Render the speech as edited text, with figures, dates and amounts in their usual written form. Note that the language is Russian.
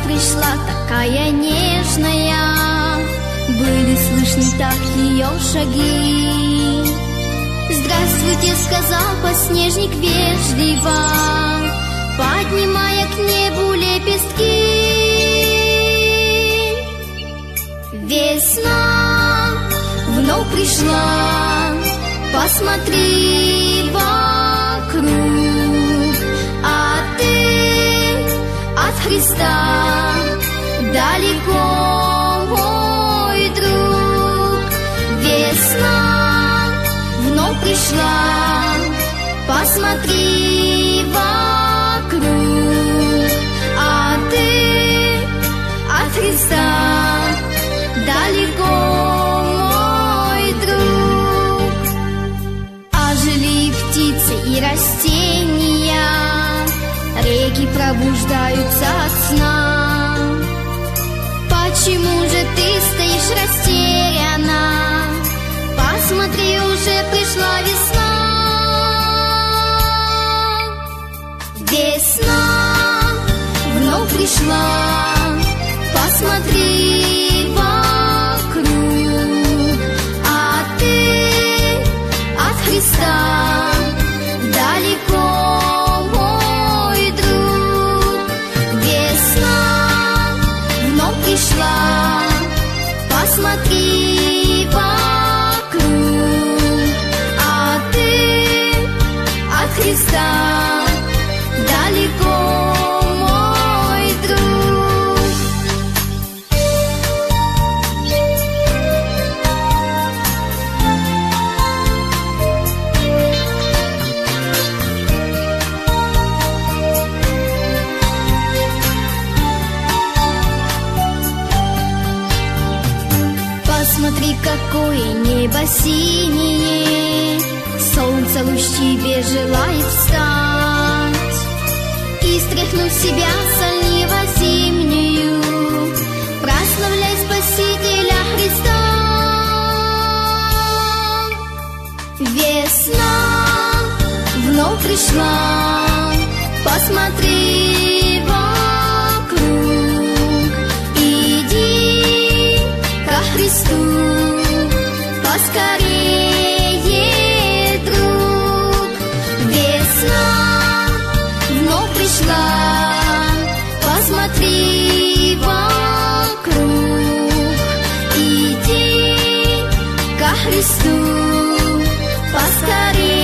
пришла такая нежная, были слышны так ее шаги. «Здравствуйте», — сказал подснежник вежливо, поднимая к небу лепестки. Весна вновь пришла, посмотри вокруг, а ты от Христа далеко, мой друг. Весна вновь пришла, посмотри вокруг, а ты от Христа далеко, мой друг. Ожили птицы и растения, реки пробуждаются от сна. Почему же ты стоишь растерянно? Посмотри, уже пришла весна. Весна вновь пришла, посмотри вокруг, а ты от Христа далеко, мой друг. Весна вновь пришла, посмотри вокруг, а ты от Христа далеко, мой друг. Посмотри, какое небо синее, солнце луч тебе желает встать и, стряхнув с себя солнево зимнюю, прославляй Спасителя Христа. Весна вновь пришла, посмотри вокруг, иди ко Христу поскорее, друг. Весна вновь пришла, посмотри вокруг, иди ко Христу поскорее.